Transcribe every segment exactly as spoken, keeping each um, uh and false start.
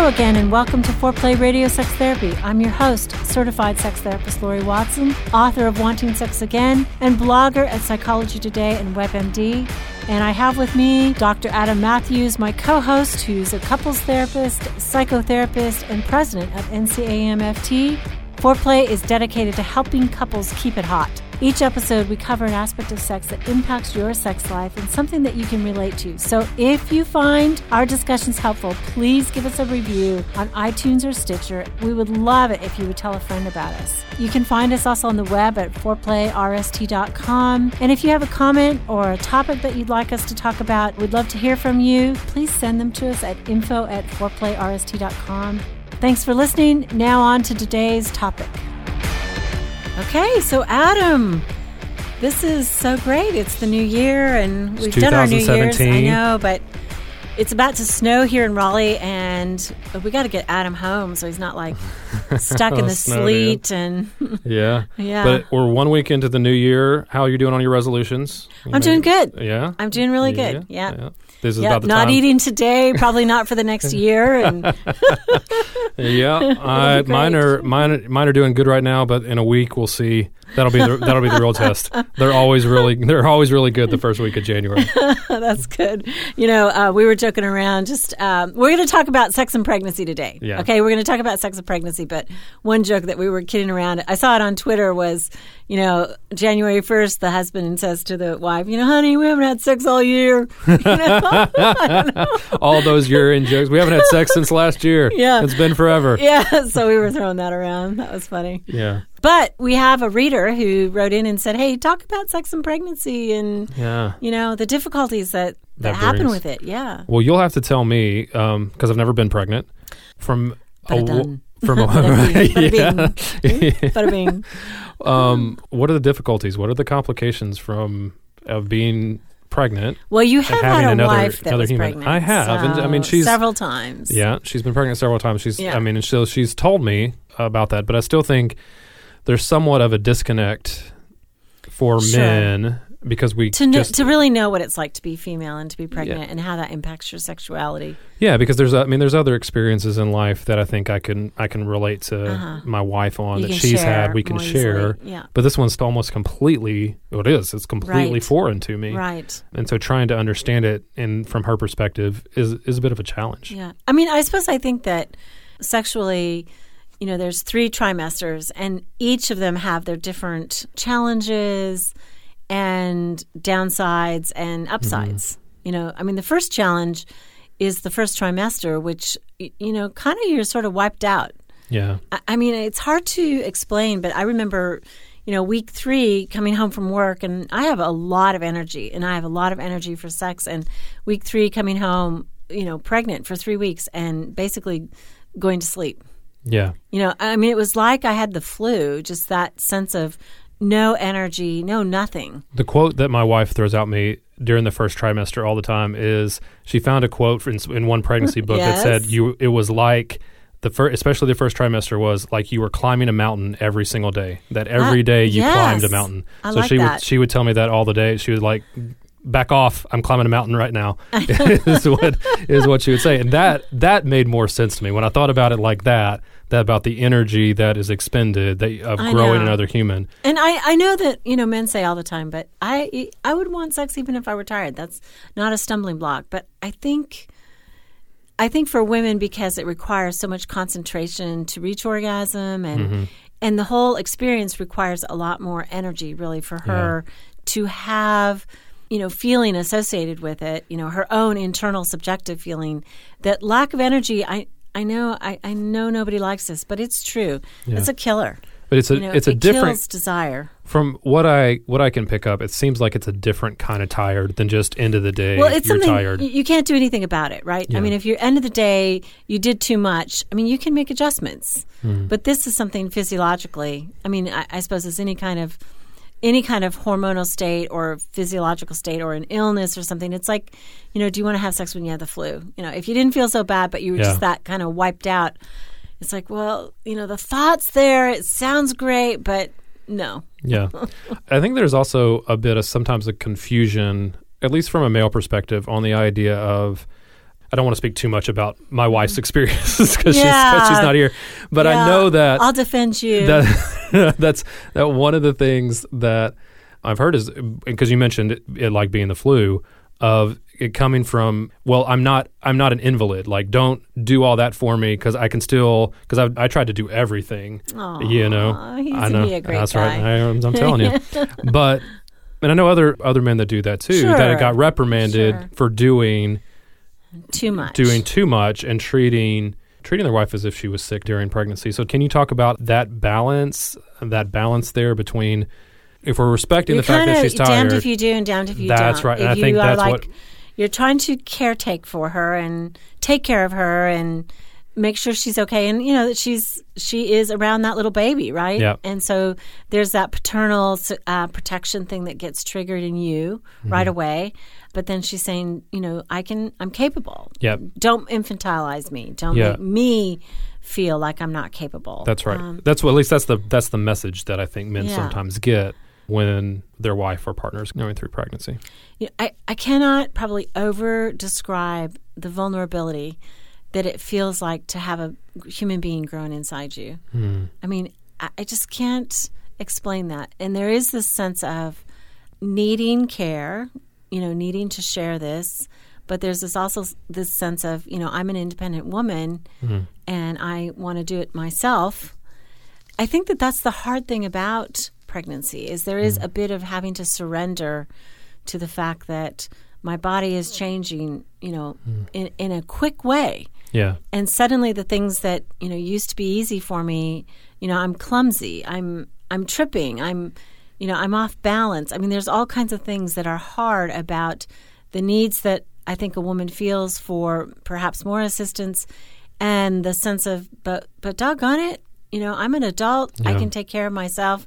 again, and welcome to Foreplay Radio Sex Therapy. I'm your host, certified sex therapist Lori Watson, author of Wanting Sex Again, and blogger at Psychology Today and WebMD. And I have with me Doctor Adam Matthews, my co-host, who's a couples therapist, psychotherapist, and president of N C A M F T. Foreplay is dedicated to helping couples keep it hot. Each episode, we cover an aspect of sex that impacts your sex life and something that you can relate to. So if you find our discussions helpful, please give us a review on iTunes or Stitcher. We would love it if you would tell a friend about us. You can find us also on the web at foreplay r s t dot com. And if you have a comment or a topic that you'd like us to talk about, we'd love to hear from you. Please send them to us at info at foreplay r s t dot com. Thanks for listening. Now on to today's topic. Okay, so Adam, this is so great. It's the new year, and we've done our New Year's. I know, but it's about to snow here in Raleigh, and we got to get Adam home so he's not like stuck in the sleet. And yeah, yeah. But we're one week into the new year. How are you doing on your resolutions? You I'm doing good. Yeah, I'm doing really yeah. good. Yeah. yeah. This is yep, about the not time. eating today, probably not for the next year. And yeah, I, mine are mine. Mine are doing good right now, but in a week we'll see. That'll be the, that'll be the real test. They're always really they're always really good the first week of January. That's good. You know, uh, we were joking around. Just um, we're going to talk about sex and pregnancy today. Yeah. Okay, we're going to talk about sex and pregnancy. But one joke that we were kidding around, I saw it on Twitter, was, you know, January first, the husband says to the wife, you know, honey, we haven't had sex all year. You know? I don't know. All those year-end jokes. We haven't had sex since last year. Yeah, it's been forever. Yeah, so we were throwing that around. That was funny. Yeah. But we have a reader who wrote in and said, hey, talk about sex and pregnancy and, yeah. you know, the difficulties that, that, that happen brings. with it. Yeah. Well, you'll have to tell me, because um, I've never been pregnant, from Bada a, done. from a, Bada bing. yeah. Bada bing. um, what are the difficulties? What are the complications from of being pregnant? Well, you have having had a another, wife that was human. pregnant. I have. So and, I mean, she's several times. Yeah, she's been pregnant several times. She's. Yeah. I mean, and still she's told me about that, but I still think there's somewhat of a disconnect for Sure. men because we to know, just to really know what it's like to be female and to be pregnant Yeah. and how that impacts your sexuality. yeah because there's I mean there's other experiences in life that I think I can I can relate to Uh-huh. my wife on You that can she's share had we can more share easily. Yeah. but this one's almost completely well, it is it's completely Right. foreign to me Right. and so trying to understand it in from her perspective is is a bit of a challenge. Yeah. I mean, I suppose I think that sexually, you know, there's three trimesters, and each of them have their different challenges and downsides and upsides. Mm-hmm. You know, I mean, the first challenge is the first trimester, which, you know, kind of you're sort of wiped out. Yeah. I, I mean, it's hard to explain, but I remember, you know, week three coming home from work, and I have a lot of energy, and I have a lot of energy for sex. And week three coming home, you know, pregnant for three weeks and basically going to sleep. Yeah. You know, I mean, it was like I had the flu, just that sense of no energy, no nothing. The quote that my wife throws out me during the first trimester all the time is she found a quote in, in one pregnancy book Yes. that said you it was like the first, especially the first trimester was like you were climbing a mountain every single day. That every Uh, day you yes. climbed a mountain. I so like she that. would she would tell me that all the day. She was like, back off, I'm climbing a mountain right now. is what is what she would say. And that that made more sense to me when I thought about it like that, that about the energy that is expended that, of I growing know. another human. And I, I know that, you know, men say all the time, but I I would want sex even if I were tired. That's not a stumbling block. But I think I think for women, because it requires so much concentration to reach orgasm, and Mm-hmm. and the whole experience requires a lot more energy, really, for her to have, you know, feeling associated with it, you know, her own internal subjective feeling. That lack of energy, I I know I, I know nobody likes this, but it's true. Yeah. It's a killer. But it's a You know, it's a it different kills desire. From what I what I can pick up, it seems like it's a different kind of tired than just end of the day. Well, it's you're something tired. y- you can't do anything about it, right? Yeah. I mean, if you're end of the day, you did too much. I mean, you can make adjustments, Mm. but this is something physiologically. I mean, I, I suppose it's any kind of any kind of hormonal state or physiological state or an illness or something. It's like, you know, do you want to have sex when you have the flu? You know, if you didn't feel so bad, but you were Yeah. just that kind of wiped out, it's like, well, you know, the thought's there. It sounds great, but no. Yeah. I think there's also a bit of sometimes a confusion, at least from a male perspective, on the idea of I don't want to speak too much about my wife's experiences because Yeah. she's, she's not here. But Yeah. I know that I'll defend you. that that's that one of the things that I've heard is because you mentioned it, it like being the flu of it coming from, well, I'm not I'm not an invalid. Like, don't do all that for me because I can still because I I tried to do everything. Aw, you know, he's I gonna know be a great that's guy. right. I, I'm telling you, but and I know other other men that do that too. Sure. That got reprimanded Sure. for doing Too much. doing too much and treating treating their wife as if she was sick during pregnancy. So can you talk about that balance, that balance there between if we're respecting You're the fact that kinda she's tired? damned if you do and damned if you That's don't. right. If And I you think are that's like, what- you're trying to caretake for her and take care of her and make sure she's okay, and you know that she's she is around that little baby, right? Yeah. And so there's that paternal uh, protection thing that gets triggered in you Mm-hmm. right away. But then she's saying, you know, I can, I'm capable. Yeah. Don't infantilize me. Don't Yeah. make me feel like I'm not capable. That's right. Um, that's what at least that's the that's the message that I think men Yeah. sometimes get when their wife or partner is going through pregnancy. You know, I, I cannot probably over describe the vulnerability that it feels like to have a human being growing inside you. Hmm. I mean, I, I just can't explain that. And there is this sense of needing care, you know, needing to share this. But there's this also this sense of, you know, I'm an independent woman Mhm. and I want to do it myself. I think that that's the hard thing about pregnancy is there is a bit of having to surrender to the fact that my body is changing, you know, in, in a quick way. Yeah. And suddenly the things that, you know, used to be easy for me, you know, I'm clumsy, I'm I'm tripping, I'm, you know, I'm off balance. I mean, there's all kinds of things that are hard about the needs that I think a woman feels for perhaps more assistance and the sense of, but but doggone it, you know, I'm an adult, I Yeah. can take care of myself.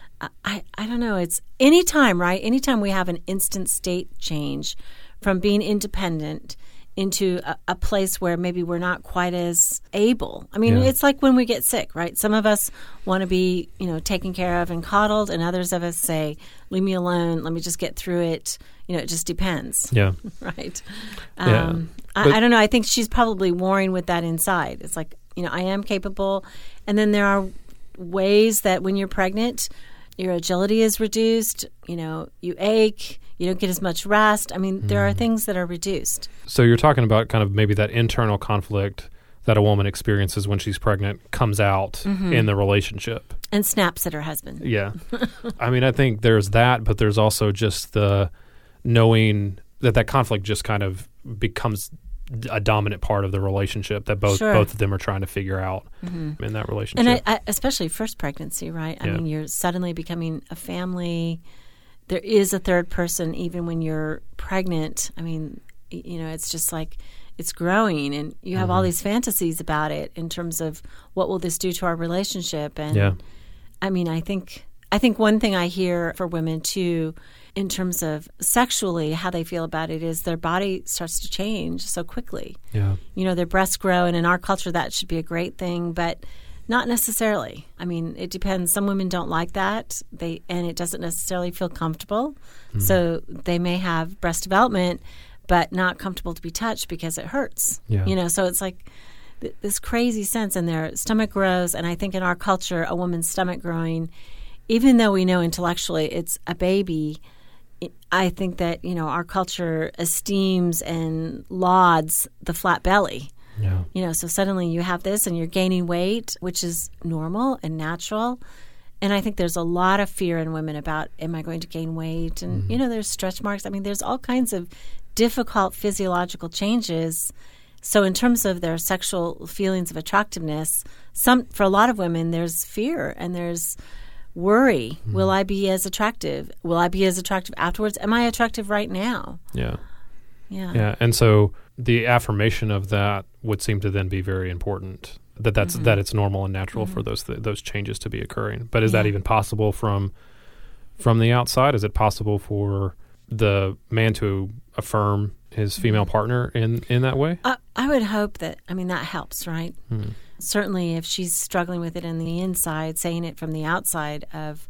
I, I don't know. It's anytime, right? Anytime we have an instant state change from being independent into a, a place where maybe we're not quite as able. I mean, Yeah. it's like when we get sick, right? Some of us want to be, you know, taken care of and coddled, and others of us say, leave me alone, let me just get through it. You know, it just depends, Yeah. right? Yeah. Um, But- I, I don't know. I think she's probably warring with that inside. It's like, you know, I am capable. And then there are ways that when you're pregnant, your agility is reduced, you know, you ache, you don't get as much rest. I mean, there are things that are reduced. So you're talking about kind of maybe that internal conflict that a woman experiences when she's pregnant comes out Mm-hmm. in the relationship. And snaps at her husband. Yeah. I mean, I think there's that, but there's also just the knowing that that conflict just kind of becomes a dominant part of the relationship that both Sure. both of them are trying to figure out in that relationship. And I, I, especially first pregnancy, right? I Yeah. mean, you're suddenly becoming a family. There is a third person even when you're pregnant. I mean, y- you know, it's just like it's growing and you have all these fantasies about it in terms of what will this do to our relationship. And Yeah. I mean, I think I think one thing I hear for women too, in terms of sexually how they feel about it, is their body starts to change so quickly. yeah. You know, their breasts grow, and in our culture that should be a great thing, but not necessarily. I mean, it depends. Some women don't like that, they and it doesn't necessarily feel comfortable. Mm. So they may have breast development, but not comfortable to be touched because it hurts. Yeah. You know, so it's like th- this crazy sense, and their stomach grows. And I think in our culture, a woman's stomach growing, even though we know intellectually it's a baby, it- I think that, you know, our culture esteems and lauds the flat belly. Yeah. You know, so suddenly you have this and you're gaining weight, which is normal and natural. And I think there's a lot of fear in women about, am I going to gain weight? And, you know, there's stretch marks. I mean, there's all kinds of difficult physiological changes. So in terms of their sexual feelings of attractiveness, some for a lot of women, there's fear and there's worry. Will I be as attractive? Will I be as attractive afterwards? Am I attractive right now? Yeah. Yeah. Yeah. And so the affirmation of that would seem to then be very important. That that's Mm-hmm. that it's normal and natural for those th- those changes to be occurring. But is that Yeah. even possible from from the outside? Is it possible for the man to affirm his female Mm-hmm. partner in, in that way? I, I would hope that, I mean, that helps, right? Hmm. Certainly if she's struggling with it in the inside, saying it from the outside of,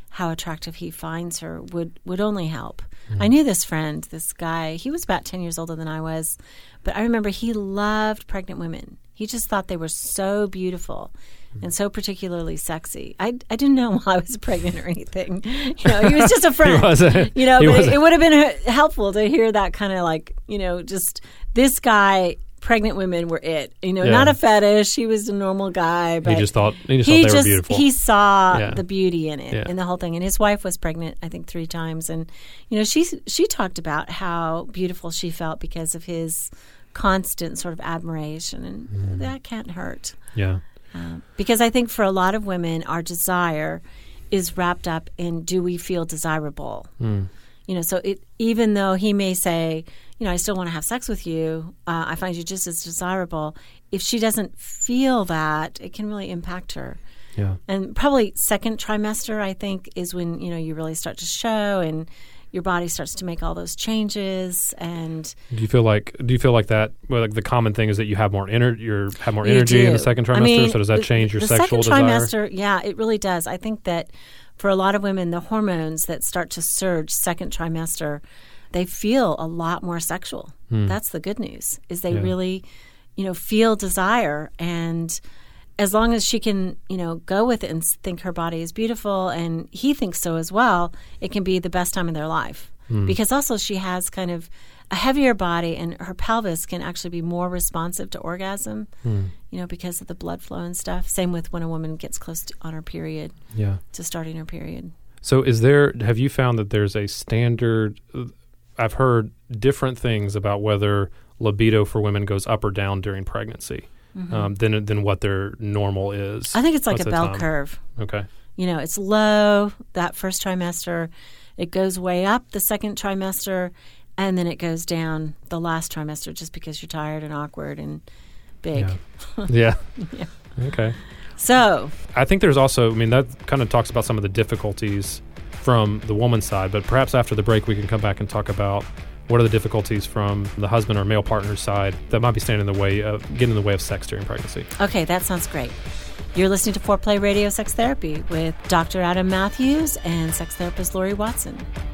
how attractive he finds her would, would only help. Mm-hmm. I knew this friend, this guy, he was about ten years older than I was, but I remember he loved pregnant women. He just thought they were so beautiful and so particularly sexy. I, I didn't know while I was pregnant or anything. You know, he was just a friend. He wasn't. You know, He but it, wasn't. it would have been uh, helpful to hear that kind of like, you know, just this guy, pregnant women were it. You know, Yeah. not a fetish. He was a normal guy. But He just thought he just he thought they just, were beautiful. He saw Yeah. the beauty in it, Yeah. in the whole thing. And his wife was pregnant, I think, three times. And, you know, she she talked about how beautiful she felt because of his constant sort of admiration. And Mm. that can't hurt. yeah. Um, because I think for a lot of women, our desire is wrapped up in, do we feel desirable? Mm. You know, so it, even though he may say, you know, I still want to have sex with you, uh, I find you just as desirable. If she doesn't feel that, it can really impact her. Yeah. And probably second trimester, I think, is when, you know, you really start to show and your body starts to make all those changes. And Do you feel like do you feel like that? Well, like the common thing is that you have more ener- you have more You energy in do. the second trimester. I mean, so does that the- change your the sexual second desire? trimester, yeah, it really does. I think that for a lot of women, the hormones that start to surge second trimester, they feel a lot more sexual. Hmm. That's the good news, is they Yeah. really, you know, feel desire. And as long as she can, you know, go with it and think her body is beautiful, and he thinks so as well, it can be the best time in their life. Hmm. Because also she has kind of a heavier body, and her pelvis can actually be more responsive to orgasm, Hmm. you know, because of the blood flow and stuff. Same with when a woman gets close to, on her period, Yeah. to starting her period. So is there, have you found that there's a standard, I've heard different things about whether libido for women goes up or down during pregnancy Mm-hmm. um, than than what their normal is. I think it's like What's a the bell time? curve. Okay. You know, it's low that first trimester. It goes way up the second trimester, and then it goes down the last trimester just because you're tired and awkward and big. Yeah. Yeah. Okay. So, I think there's also, I mean, that kind of talks about some of the difficulties from the woman's side, but perhaps after the break we can come back and talk about what are the difficulties from the husband or male partner's side that might be standing in the way of getting in the way of sex during pregnancy. okay, that sounds great. You're listening to Foreplay Radio Sex Therapy with Doctor Adam Matthews and sex therapist Lori Watson.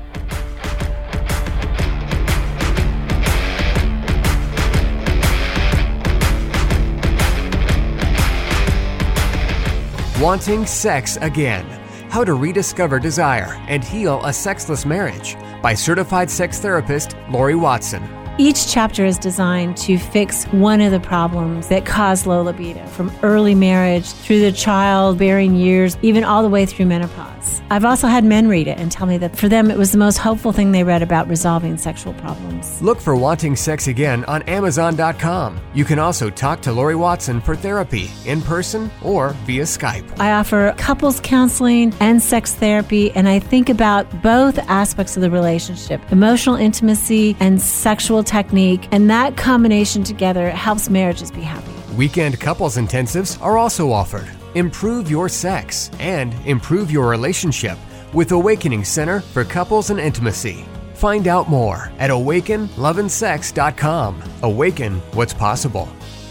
Wanting Sex Again. How to Rediscover Desire and Heal a Sexless Marriage by certified sex therapist Lori Watson. Each chapter is designed to fix one of the problems that cause low libido, from early marriage through the childbearing years, even all the way through menopause. I've also had men read it and tell me that for them it was the most hopeful thing they read about resolving sexual problems. Look for Wanting Sex Again on Amazon dot com. You can also talk to Lori Watson for therapy in person or via Skype. I offer couples counseling and sex therapy, and I think about both aspects of the relationship, emotional intimacy and sexual technique, and that combination together helps marriages be happy. Weekend couples intensives are also offered. Improve your sex and improve your relationship with Awakening Center for Couples and Intimacy. Find out more at awaken love and sex dot com. Awaken what's possible.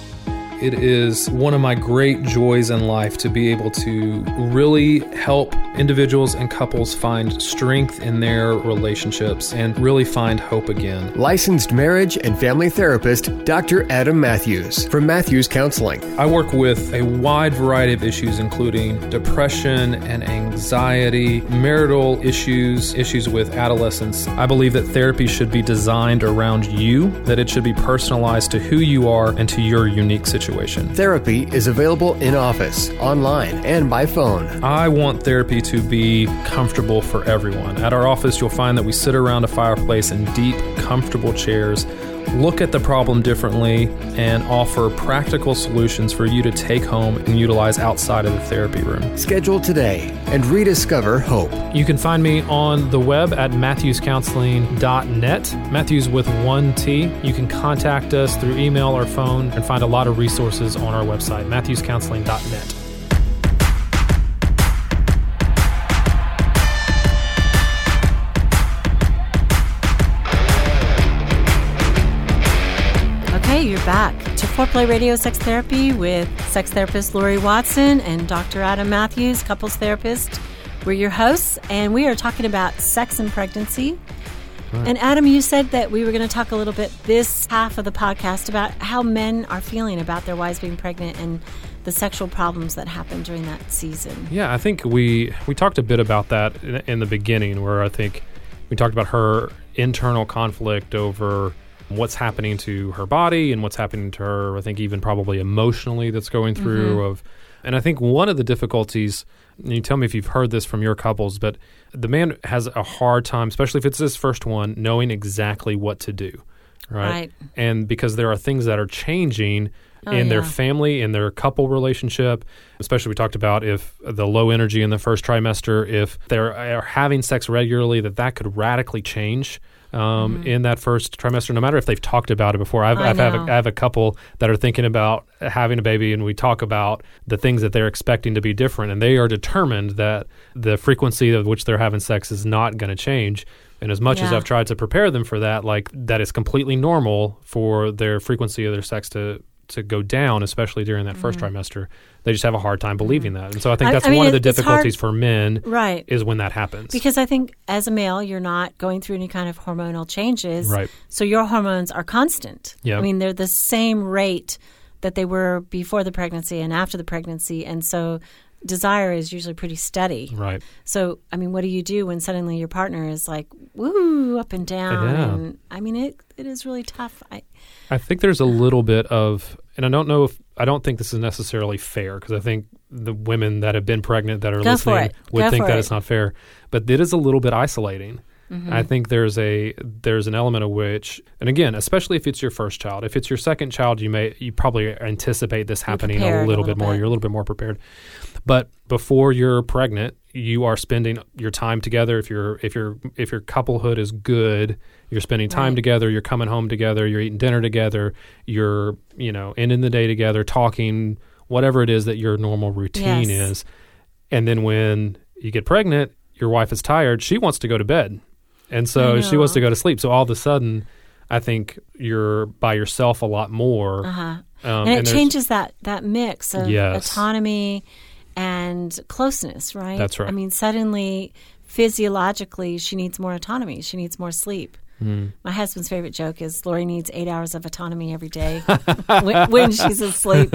It is one of my great joys in life to be able to really help individuals and couples find strength in their relationships and really find hope again. Licensed marriage and family therapist Doctor Adam Matthews from Matthews Counseling. I work with a wide variety of issues, including depression and anxiety, marital issues, issues with adolescence. I believe that therapy should be designed around you, that it should be personalized to who you are and to your unique situation. Therapy is available in office, online, and by phone. I want therapy to be comfortable for everyone. At our office, you'll find that we sit around a fireplace in deep, comfortable chairs, look at the problem differently, and offer practical solutions for you to take home and utilize outside of the therapy room. Schedule today and rediscover hope. You can find me on the web at matthews counseling dot net, Matthews with one T. You can contact us through email or phone and find a lot of resources on our website, matthews counseling dot net. Okay, you're back to Foreplay Radio Sex Therapy with sex therapist Lori Watson and Doctor Adam Matthews, couples therapist. We're your hosts, and we are talking about sex and pregnancy. Right. And Adam, you said that we were going to talk a little bit this half of the podcast about how men are feeling about their wives being pregnant and the sexual problems that happen during that season. Yeah, I think we we talked a bit about that in, in the beginning, where I think we talked about her internal conflict over what's happening to her body and what's happening to her, I think even probably emotionally that's going through. Mm-hmm. of, And I think one of the difficulties, and you tell me if you've heard this from your couples, but the man has a hard time, especially if it's his first one, knowing exactly what to do, right? Right. And because there are things that are changing Oh, in yeah. their family, in their couple relationship, especially we talked about if the low energy in the first trimester, if they're are having sex regularly, that that could radically change um, mm-hmm. in that first trimester, no matter if they've talked about it before. I've, I I've have, a, know. I have a couple that are thinking about having a baby, and we talk about the things that they're expecting to be different, and they are determined that the frequency of which they're having sex is not going to change. And as much Yeah. as I've tried to prepare them for that, like that is completely normal for their frequency of their sex to to go down, especially during that first Mm-hmm. trimester. They just have a hard time believing that. And so I think I- that's I mean, one of the it- it's difficulties hard- for men Right. is when that happens. Because I think as a male, you're not going through any kind of hormonal changes. Right. So your hormones are constant. Yeah. I mean, they're the same rate that they were before the pregnancy and after the pregnancy. And so desire is usually pretty steady. Right. So, I mean, what do you do when suddenly your partner is like, woo, up and down? Yeah. And I mean, it it is really tough. I, I think there's a little bit of, and I don't know if, I don't think this is necessarily fair, because I think the women that have been pregnant that are Go for listening it. would Go think for that it. it's not fair. But it is a little bit isolating. Mm-hmm. I think there's a there's an element of which, and again, especially if it's your first child. If it's your second child, you may you probably anticipate this happening a prepared little, a bit little more. bit. You're a little bit more prepared. But before you're pregnant, you are spending your time together. If your if your if your couplehood is good, you're spending time Right. together. You're coming home together. You're eating dinner together. You're you know ending the day together, talking, whatever it is that your normal routine Yes. is. And then when you get pregnant, your wife is tired. She wants to go to bed. And so I she wants to know. go to sleep. So all of a sudden, I think you're by yourself a lot more. uh-huh. Um, and it there's- changes that, that mix of Yes. autonomy and closeness, right? That's right. I mean, suddenly, physiologically, she needs more autonomy. She needs more sleep. Mm. My husband's favorite joke is Lori needs eight hours of autonomy every day when, when she's asleep.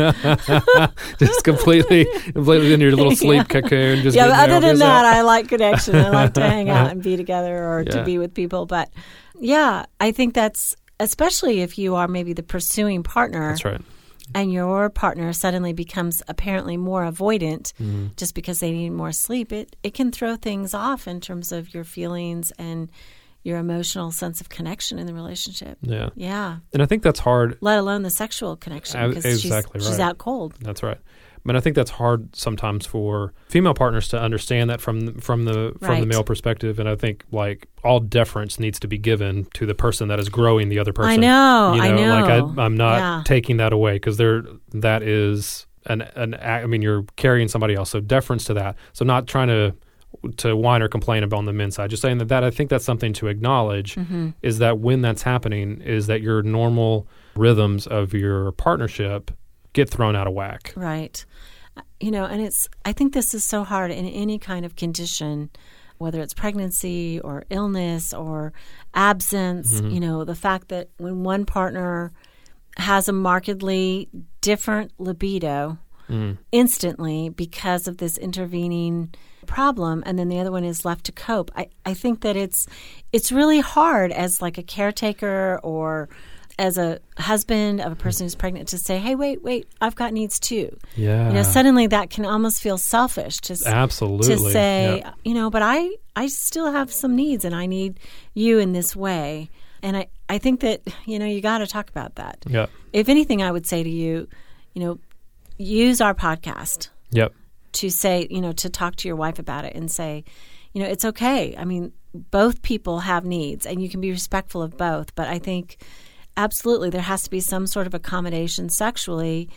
just completely, completely in your little sleep Yeah. cocoon. Just Yeah, but getting other your than elbows that, out. I like connection. I like to hang out and be together or Yeah. to be with people. But yeah, I think that's, especially if you are maybe the pursuing partner. That's right. And your partner suddenly becomes apparently more avoidant Mm-hmm. just because they need more sleep, it, it can throw things off in terms of your feelings and your emotional sense of connection in the relationship. Yeah. Yeah. And I think that's hard. Let alone the sexual connection Uh, because exactly she's, she's right. out cold. That's right. But I think that's hard sometimes for female partners to understand that from from the from Right. the male perspective. And I think like all deference needs to be given to the person that is growing the other person. I know, You I know, like know. I, I'm not Yeah. taking that away because there that is an an act- I mean you're carrying somebody else. So deference to that. So not trying to to whine or complain about on the men's side. Just saying that, that I think that's something to acknowledge Mm-hmm. is that when that's happening is that your normal rhythms of your partnership get thrown out of whack. Right. You know, and it's, I think this is so hard in any kind of condition, whether it's pregnancy or illness or absence, Mm-hmm. you know, the fact that when one partner has a markedly different libido Mm. instantly because of this intervening problem and then the other one is left to cope. I, I think that it's it's really hard as like a caretaker or as a husband of a person who's pregnant to say, hey, wait, wait, I've got needs too. Yeah. You know, suddenly that can almost feel selfish to, s- Absolutely. to say, Yeah. you know, but I, I still have some needs and I need you in this way. And I, I think that, you know, you got to talk about that. Yeah. If anything, I would say to you, you know, use our podcast Yep. to say, you know, to talk to your wife about it and say, you know, it's okay. I mean, both people have needs and you can be respectful of both. But I think absolutely there has to be some sort of accommodation sexually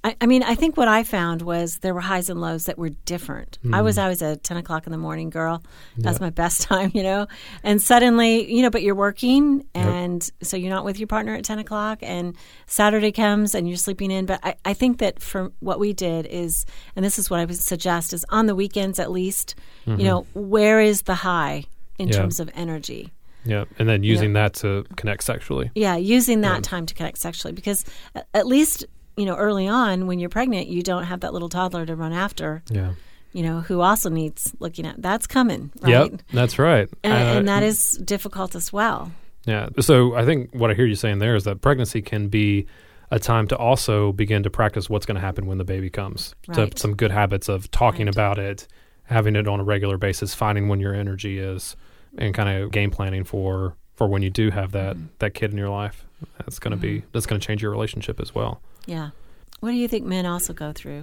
I, I mean, I think what I found was there were highs and lows that were different. Mm. I was always a ten o'clock in the morning girl. That's yeah. my best time, you know. And suddenly, you know, but you're working, and yep. so you're not with your partner at ten o'clock, and Saturday comes and you're sleeping in. But I, I think that for what we did is, and this is what I would suggest, is on the weekends at least, mm-hmm. you know, where is the high in yeah. terms of energy? Yeah, and then using yeah. that to connect sexually. Yeah, using that yeah. time to connect sexually, because at least, you know, early on when you're pregnant, you don't have that little toddler to run after. Yeah. You know, who also needs looking at. That's coming, right? Yep, that's right. And, uh, and that is difficult as well. Yeah. So I think what I hear you saying there is that pregnancy can be a time to also begin to practice what's going to happen when the baby comes. Right. So some good habits of talking right. about it, having it on a regular basis, finding when your energy is, and kind of game planning for, for when you do have that, mm-hmm. that kid in your life. That's going to mm-hmm. be that's going to change your relationship as well. Yeah. What do you think men also go through?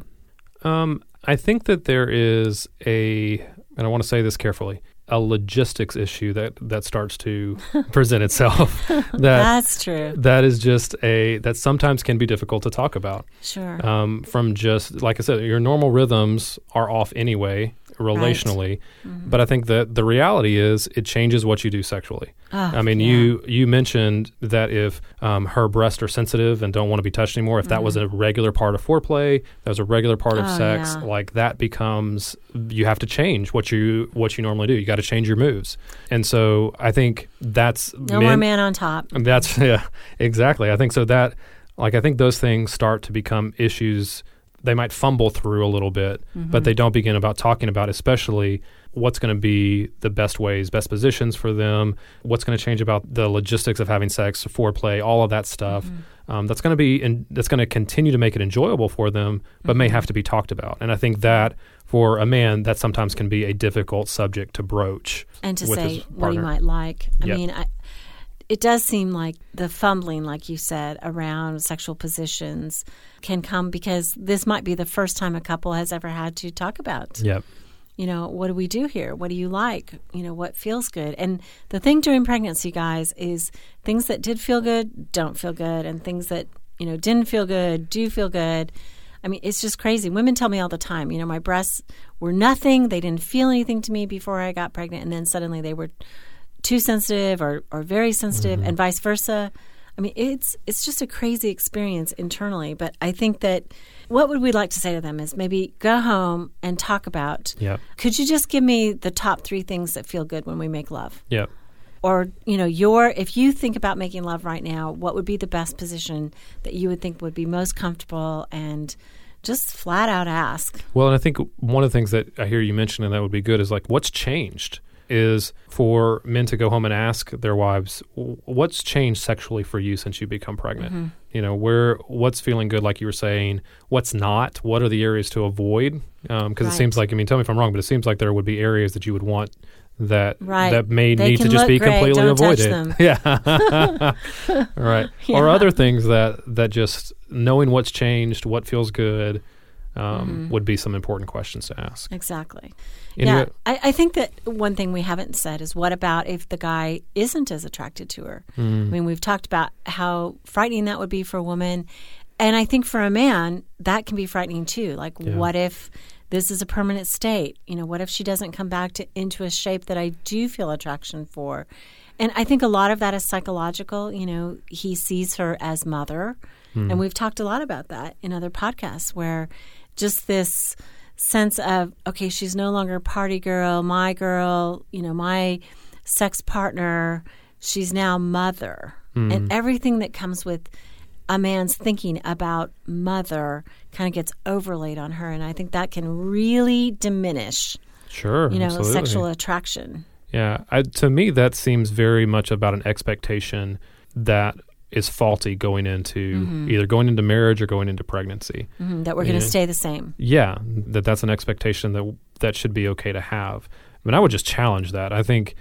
Um, I think that there is a, and I want to say this carefully, a logistics issue that, that starts to present itself. That, That's true. That is just a, that sometimes can be difficult to talk about. Sure. Um, from just, like I said, your normal rhythms are off anyway, relationally. Right. Mm-hmm. But I think that the reality is it changes what you do sexually. Oh, I mean, yeah. you you mentioned that if um, her breasts are sensitive and don't want to be touched anymore, if mm-hmm. that was a regular part of foreplay, that was a regular part of oh, sex, yeah. like that becomes, you have to change what you what you normally do. You got to change your moves. And so I think that's... No men, more man on top. That's, yeah, exactly. I think so that, like, I think those things start to become issues they might fumble through a little bit, mm-hmm. but they don't begin about talking about especially what's going to be the best ways, best positions for them, what's going to change about the logistics of having sex, foreplay, all of that stuff. Mm-hmm. Um, that's going to be, in, that's going to continue to make it enjoyable for them, but mm-hmm. may have to be talked about. And I think that for a man, that sometimes can be a difficult subject to broach and to with say his what he partner. might like. I Yep. mean, I, it does seem like the fumbling, like you said, around sexual positions can come because this might be the first time a couple has ever had to talk about, Yep. you know, what do we do here? What do you like? You know, what feels good? And the thing during pregnancy, guys, is things that did feel good don't feel good, and things that, you know, didn't feel good do feel good. I mean, it's just crazy. Women tell me all the time, you know, my breasts were nothing. They didn't feel anything to me before I got pregnant, and then suddenly they were too sensitive or, or very sensitive, mm-hmm. and vice versa. I mean, it's it's just a crazy experience internally. But I think that what would we like to say to them is maybe go home and talk about, Yep. could you just give me the top three things that feel good when we make love? Yep. Or, you know, your if you think about making love right now, what would be the best position that you would think would be most comfortable, and just flat out ask. Well, and I think one of the things that I hear you mention and that would be good is like, what's changed? Is for men to go home and ask their wives, what's changed sexually for you since you become pregnant? Mm-hmm. You know, where what's feeling good, like you were saying, what's not? What are the areas to avoid? Because um, right. it seems like, I mean, tell me if I'm wrong, but it seems like there would be areas that you would want that right. that may they need to just be great. completely Don't avoided. Touch them. Yeah. Right. Yeah. Or other things that, that just knowing what's changed, what feels good, um, mm-hmm. would be some important questions to ask. Exactly. And yeah, you- I, I think that one thing we haven't said is what about if the guy isn't as attracted to her? Mm. I mean, we've talked about how frightening that would be for a woman. And I think for a man, that can be frightening too. Like, Yeah. what if this is a permanent state? You know, what if she doesn't come back to into a shape that I do feel attraction for? And I think a lot of that is psychological. You know, he sees her as mother. Mm. And we've talked a lot about that in other podcasts, where just this sense of, okay, she's no longer party girl, my girl, you know, my sex partner. She's now mother. Mm. And everything that comes with a man's thinking about mother kind of gets overlaid on her. And I think that can really diminish, sure, you know, absolutely. sexual attraction. Yeah. I, to me, that seems very much about an expectation that is faulty going into mm-hmm. either going into marriage or going into pregnancy. Mm-hmm. That we're going to stay the same. Yeah. That that's an expectation that that should be okay to have. I mean, I would just challenge that. I think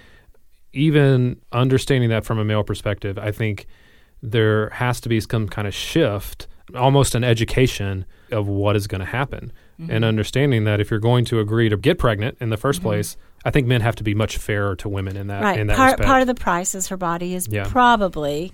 even understanding that from a male perspective, I think there has to be some kind of shift, almost an education of what is going to happen. Mm-hmm. And understanding that if you're going to agree to get pregnant in the first mm-hmm. place, I think men have to be much fairer to women in that, right. in that part, respect. Part of the price is her body is yeah. probably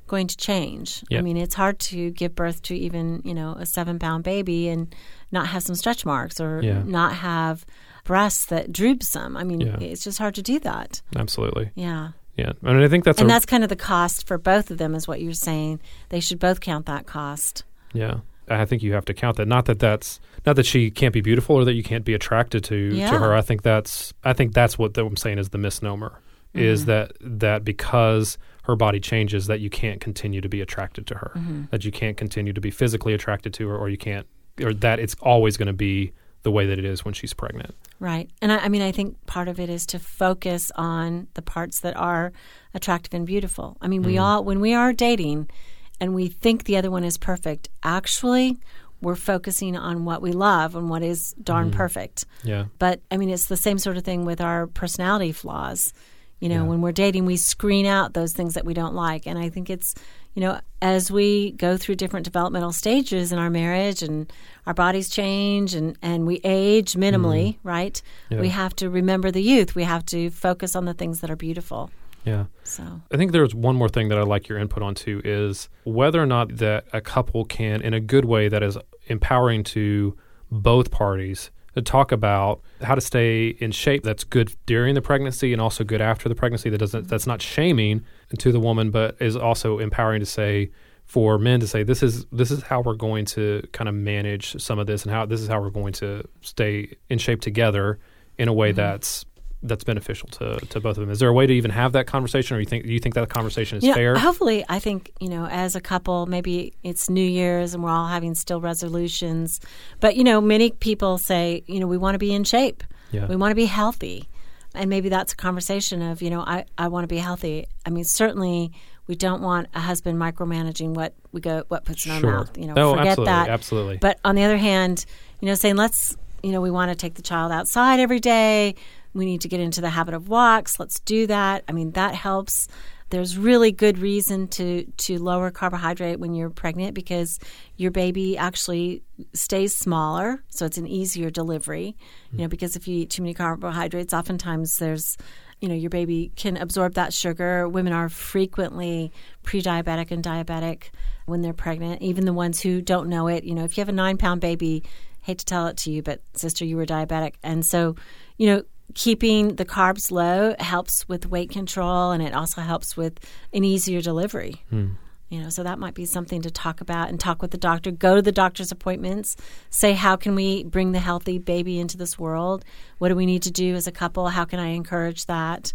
going to change. Yeah. I mean, it's hard to give birth to even, you know, a seven-pound baby and not have some stretch marks or Yeah. not have breasts that droop some. I mean, Yeah. it's just hard to do that. Absolutely. Yeah. Yeah. I mean, I think that's And a, that's kind of the cost for both of them is what you're saying. They should both count that cost. yeah. I think you have to count that. Not that that's not that she can't be beautiful or that you can't be attracted to Yeah. to her. I think that's I think that's what I'm saying is the misnomer. Mm-hmm. Is that that because her body changes that you can't continue to be attracted to her, Mm-hmm. that you can't continue to be physically attracted to her, or you can't, or that it's always going to be the way that it is when she's pregnant. Right. And I, I mean, I think part of it is to focus on the parts that are attractive and beautiful. I mean, we all, when we are dating and we think the other one is perfect, actually, we're focusing on what we love and what is darn perfect. Yeah. But I mean, it's the same sort of thing with our personality flaws. You know, Yeah. when we're dating, we screen out those things that we don't like. And I think it's, you know, as we go through different developmental stages in our marriage and our bodies change and, and we age minimally, right? Yeah. We have to remember the youth. We have to focus on the things that are beautiful. Yeah. So, I think there's one more thing that I'd like your input on too is whether or not that a couple can, in a good way that is empowering to both parties, to talk about how to stay in shape that's good during the pregnancy and also good after the pregnancy, that doesn't that's not shaming to the woman, but is also empowering to say for men to say this is this is how we're going to kind of manage some of this and how this is how we're going to stay in shape together in a way mm-hmm. that's that's beneficial to, to both of them. Is there a way to even have that conversation, or you think do you think that conversation is you know, fair? Hopefully, I think, you know, as a couple, maybe it's New Year's and we're all having still resolutions. But, you know, many people say, you know, we want to be in shape. Yeah. We want to be healthy. And maybe that's a conversation of, you know, I, I want to be healthy. I mean, certainly we don't want a husband micromanaging what we go, what puts in our Sure. mouth. You know, No, forget absolutely, that. absolutely. But on the other hand, you know, saying let's, you know, we want to take the child outside every day. We need to get into the habit of walks. Let's do that. I mean, that helps. There's really good reason to, to lower carbohydrate when you're pregnant because your baby actually stays smaller, so it's an easier delivery. You know, because if you eat too many carbohydrates, oftentimes there's, you know, your baby can absorb that sugar. Women are frequently pre-diabetic and diabetic when they're pregnant, even the ones who don't know it. You know, if you have a nine-pound baby, hate to tell it to you, but sister, you were diabetic. And so, you know, keeping the carbs low helps with weight control, and it also helps with an easier delivery. Hmm. You know, so that might be something to talk about and talk with the doctor. Go to the doctor's appointments. Say, how can we bring the healthy baby into this world? What do we need to do as a couple? How can I encourage that?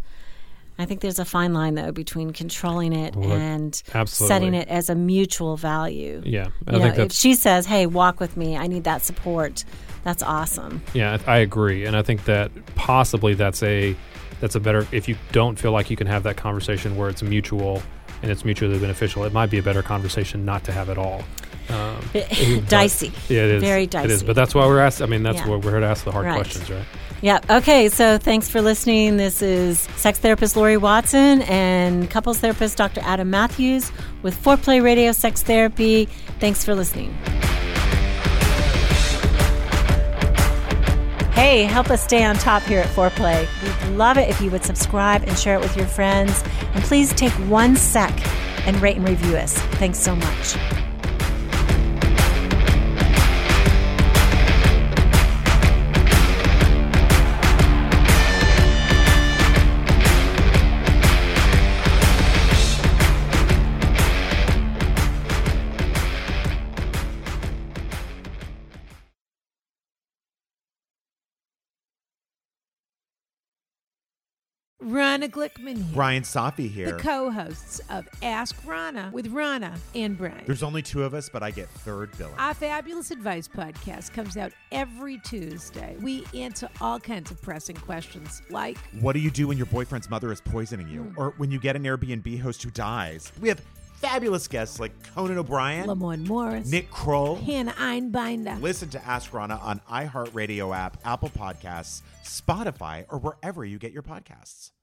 I think there's a fine line, though, between controlling it Well, and absolutely. setting it as a mutual value. Yeah, I You think know, if that's she says, hey, walk with me, I need that support, that's awesome. yeah, I I agree, and I think that possibly that's a that's a better if you don't feel like you can have that conversation where it's mutual and it's mutually beneficial. It might be a better conversation not to have at all. Um, but- Dicey. Yeah, it is. Very It is, dicey. but that's why we're asked. I mean, that's Yeah. what we're here to ask the hard Right. questions, right? Yeah. Okay. So thanks for listening. This is sex therapist Lori Watson and couples therapist Doctor Adam Matthews with Foreplay Radio Sex Therapy. Thanks for listening. Hey, help us stay on top here at Foreplay. We'd love it if you would subscribe and share it with your friends. And please take one sec and rate and review us. Thanks so much. Rana Glickman here. Brian Safi here. The co-hosts of Ask Rana with Rana and Brian. There's only two of us, but I get third billing. Our Fabulous Advice podcast comes out every Tuesday. We answer all kinds of pressing questions like, What do you do when your boyfriend's mother is poisoning you? Mm. Or when you get an Airbnb host who dies? We have fabulous guests like Conan O'Brien, Lamorne Morris, Nick Kroll. Hannah Einbinder. Listen to Ask Rana on iHeartRadio app, Apple Podcasts, Spotify, or wherever you get your podcasts.